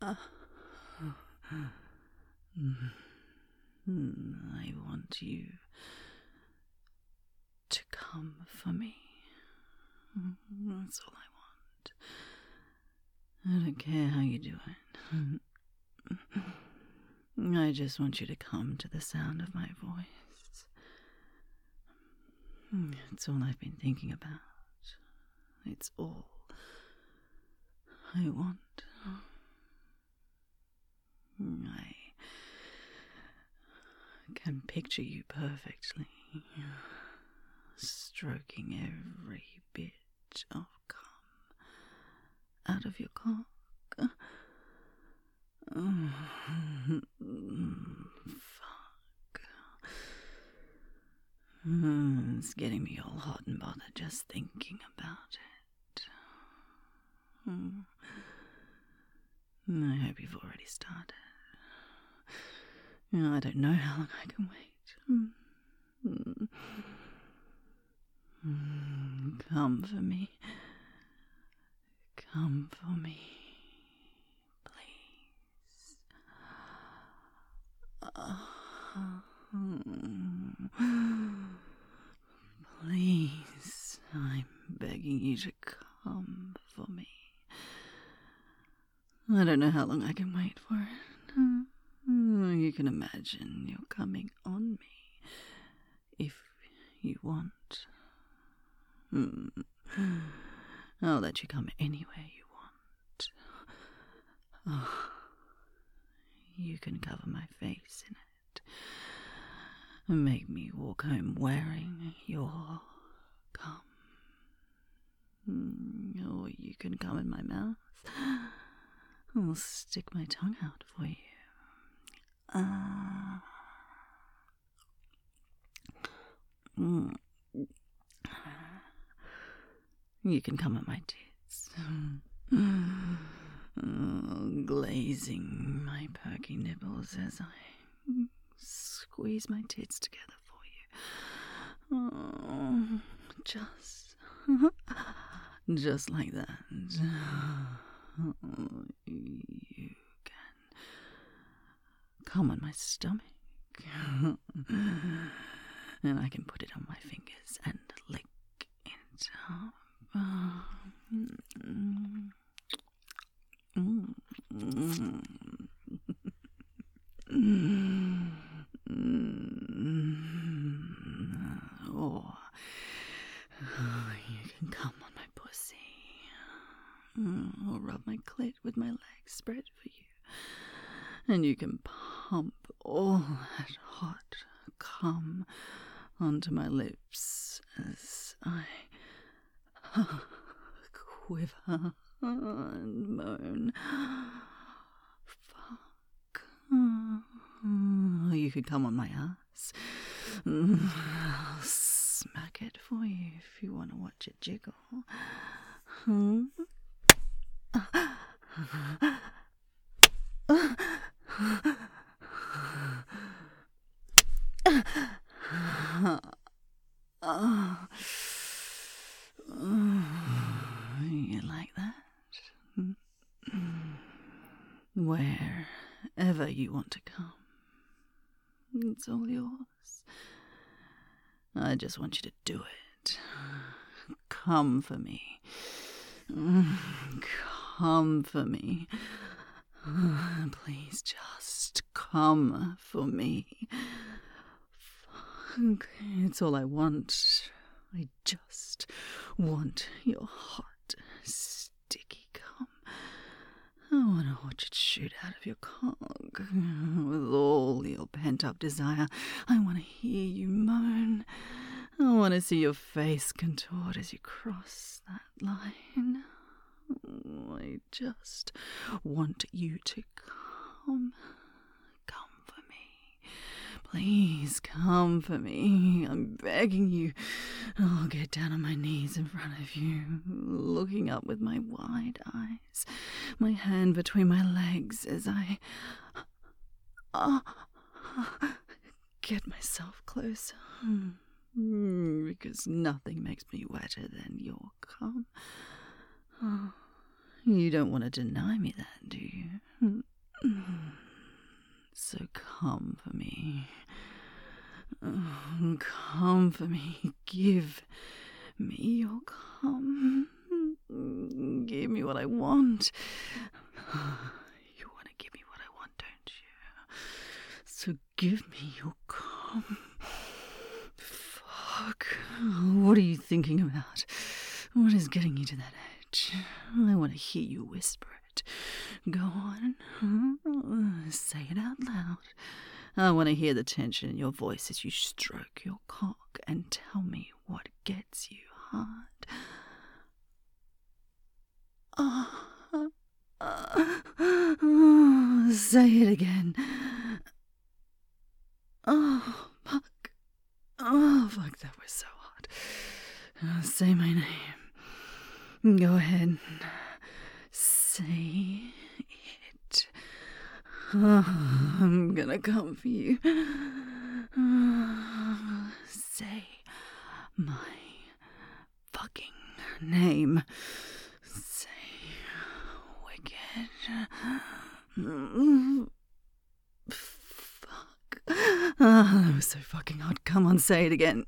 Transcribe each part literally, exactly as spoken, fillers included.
I want you to come for me. That's all I want. I don't care how you do it. I just want you to come to the sound of my voice. It's all I've been thinking about. It's all I want. I can picture you perfectly, stroking every bit of cum out of your cock. Oh, fuck. It's getting me all hot and bothered just thinking about it. I hope you've already started. I don't know how long I can wait. Come for me. Come for me. Please. Please, I'm begging you to come for me. I don't know how long I can wait for it. You can imagine you're coming on me if you want. I'll let you come anywhere you want. Oh, you can cover my face in it. Make me walk home wearing your cum. Or you can come in my mouth. I'll stick my tongue out for you. Uh, mm. You can come at my tits. Oh, glazing my perky nipples as I squeeze my tits together for you. Oh, just, just like that. Oh, you can come on my stomach. And I can put it on my fingers and lick it up. Oh. Mm. Mm. Mm. Mm. Oh. Oh, you can come on my pussy. I'll rub my clit with my legs spread for you. And you can pump all that hot cum onto my lips as I quiver and moan. Fuck. Oh, you could come on my ass. I'll smack it for you if you want to watch it jiggle. Hmm? You like that? Wherever you want to come, it's all yours. I just want you to do it. Come for me. Come for me. Please just come for me. Fuck, it's all I want. I just want your hot, sticky cum. I want to watch it shoot out of your cock with all your pent-up desire. I want to hear you moan. I want to see your face contort as you cross that line. I just want you to come. Come for me. Please come for me. I'm begging you. I'll get down on my knees in front of you, looking up with my wide eyes, my hand between my legs as I uh, get myself closer. Because nothing makes me wetter than your cum. Oh, you don't want to deny me that, do you? So come for me. Oh, come for me. Give me your come. Give me what I want. You want to give me what I want, don't you? So give me your come. Fuck. What are you thinking about? What is getting you to that edge? I want to hear you whisper it. Go on. Say it out loud. I want to hear the tension in your voice as you stroke your cock and tell me what gets you hard. Oh, uh, uh, say it again. Oh, fuck. Oh, fuck, that was so hard. Uh, say my name. Go ahead. Say it. Oh, I'm gonna come for you. Oh, say my fucking name. Say wicked. Fuck. Oh, that was so fucking hard. Come on, say it again.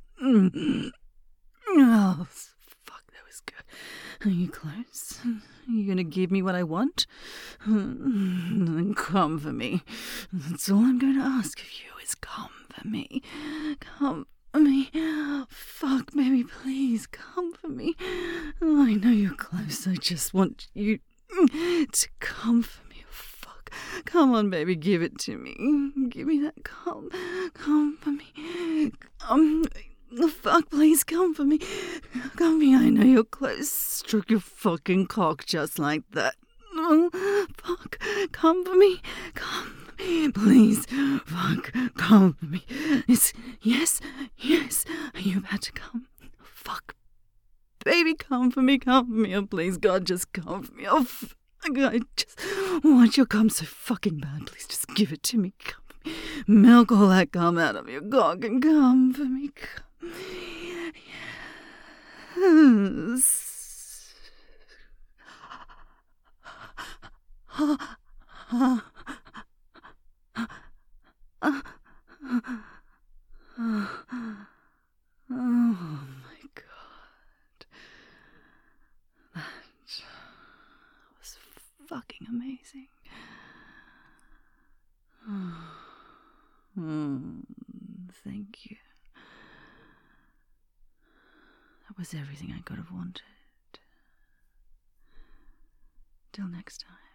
Oh, fuck, that was good. Are you close? Are you gonna give me what I want? Then come for me. That's all I'm going to ask of you is come for me. Come for me. Fuck, baby, please come for me. Oh, I know you're close. I just want you to come for me. Fuck. Come on, baby, give it to me. Give me that come. Come for me. Come. Fuck, please come for me. Come for me. I know you're close. Stroke your fucking cock just like that. Oh, fuck. Come for me. Come for me. Please. Fuck. Come for me. It's, yes. Yes. Are you about to come? Fuck. Baby, come for me. Come for me. Oh, please, God, just come for me. Oh, fuck. I just want your cum so fucking bad. Please just give it to me. Come for me. Milk all that cum out of your cock and come for me. Come. Yes. Oh my God. That was fucking amazing. Mm, thank you. That was everything I could have wanted. Till next time.